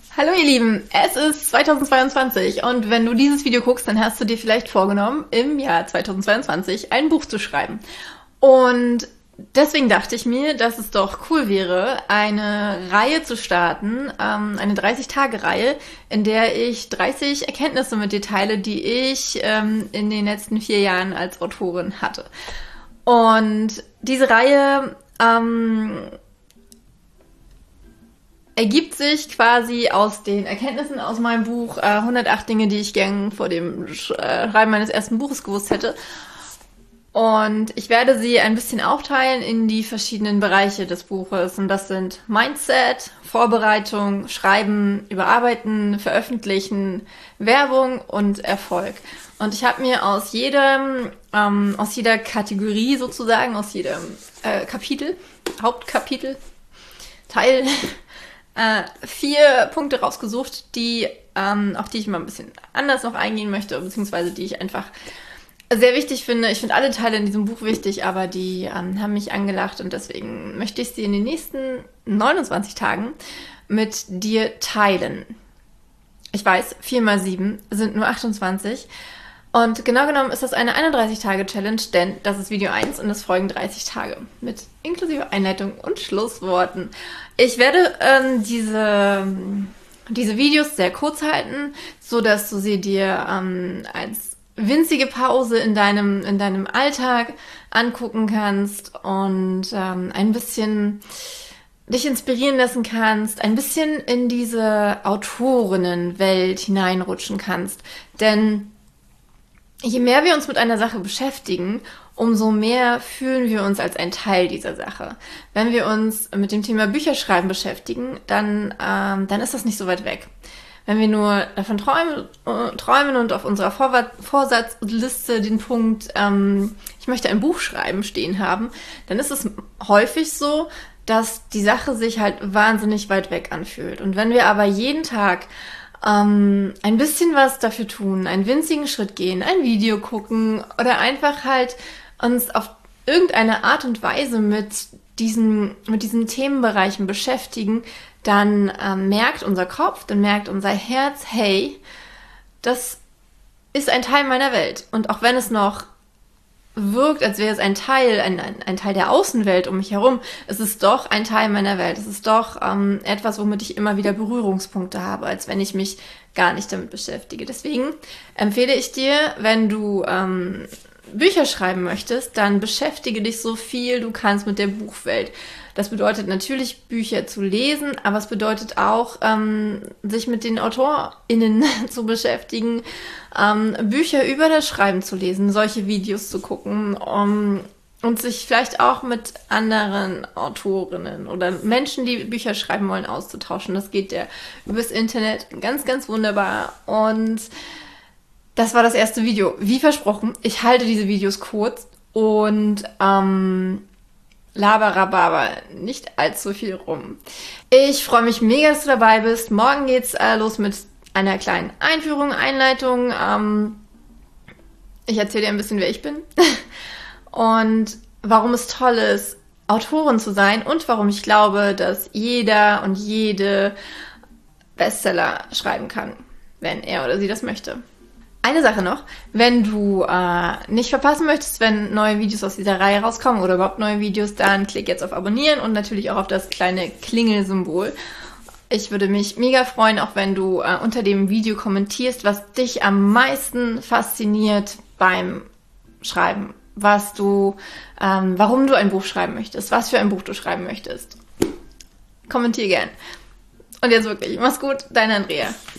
Hallo ihr Lieben, es ist 2022 und wenn du dieses Video guckst, dann hast du dir vielleicht vorgenommen, im Jahr 2022 ein Buch zu schreiben. Und deswegen dachte ich mir, dass es doch cool wäre, eine Reihe zu starten, eine 30-Tage-Reihe, in der ich 30 Erkenntnisse mit dir teile, die ich in den letzten 4 Jahren als Autorin hatte. Und diese Reihe ergibt sich quasi aus den Erkenntnissen aus meinem Buch 108 Dinge, die ich gern vor dem Schreiben meines ersten Buches gewusst hätte. Und ich werde sie ein bisschen aufteilen in die verschiedenen Bereiche des Buches. Und das sind Mindset, Vorbereitung, Schreiben, Überarbeiten, Veröffentlichen, Werbung und Erfolg. Und ich habe mir aus jeder Kategorie sozusagen, aus jedem Kapitel, Hauptkapitel, Teil 4 Punkte rausgesucht, auf die ich mal ein bisschen anders noch eingehen möchte, beziehungsweise die ich einfach sehr wichtig finde. Ich finde alle Teile in diesem Buch wichtig, aber die haben mich angelacht und deswegen möchte ich sie in den nächsten 29 Tagen mit dir teilen. Ich weiß, 4 mal 7 sind nur 28 und genau genommen ist das eine 31-Tage-Challenge, denn das ist Video 1 und es folgen 30 Tage mit inklusive Einleitung und Schlussworten. Ich werde diese Videos sehr kurz halten, so dass du sie dir als winzige Pause in deinem Alltag angucken kannst und ein bisschen dich inspirieren lassen kannst, ein bisschen in diese Autorinnenwelt hineinrutschen kannst. Denn je mehr wir uns mit einer Sache beschäftigen, umso mehr fühlen wir uns als ein Teil dieser Sache. Wenn wir uns mit dem Thema Bücherschreiben beschäftigen, dann ist das nicht so weit weg. Wenn wir nur davon träumen und auf unserer Vorsatzliste den Punkt, ich möchte ein Buch schreiben, stehen haben, dann ist es häufig so, dass die Sache sich halt wahnsinnig weit weg anfühlt. Und wenn wir aber jeden Tag ein bisschen was dafür tun, einen winzigen Schritt gehen, ein Video gucken oder einfach halt uns auf irgendeine Art und Weise mit diesen Themenbereichen beschäftigen, dann merkt unser Kopf, dann merkt unser Herz, hey, das ist ein Teil meiner Welt. Und auch wenn es noch wirkt, als wäre es ein Teil der Außenwelt um mich herum, es ist doch ein Teil meiner Welt. Es ist doch etwas, womit ich immer wieder Berührungspunkte habe, als wenn ich mich gar nicht damit beschäftige. Deswegen empfehle ich dir, wenn du Bücher schreiben möchtest, dann beschäftige dich so viel du kannst mit der Buchwelt. Das bedeutet natürlich, Bücher zu lesen, aber es bedeutet auch, sich mit den AutorInnen zu beschäftigen, Bücher über das Schreiben zu lesen, solche Videos zu gucken, und sich vielleicht auch mit anderen Autorinnen oder Menschen, die Bücher schreiben wollen, auszutauschen. Das geht ja übers Internet ganz, ganz wunderbar. Und das war das erste Video. Wie versprochen, ich halte diese Videos kurz und Laberababa, nicht allzu viel rum. Ich freue mich mega, dass du dabei bist. Morgen geht's los mit einer kleinen Einführung, Einleitung. Ich erzähle dir ein bisschen, wer ich bin und warum es toll ist, Autorin zu sein und warum ich glaube, dass jeder und jede Bestseller schreiben kann, wenn er oder sie das möchte. Eine Sache noch, wenn du nicht verpassen möchtest, wenn neue Videos aus dieser Reihe rauskommen oder überhaupt neue Videos, dann klick jetzt auf Abonnieren und natürlich auch auf das kleine Klingelsymbol. Ich würde mich mega freuen, auch wenn du unter dem Video kommentierst, was dich am meisten fasziniert beim Schreiben, warum du ein Buch schreiben möchtest, was für ein Buch du schreiben möchtest. Kommentier gern. Und jetzt wirklich, mach's gut, deine Andrea.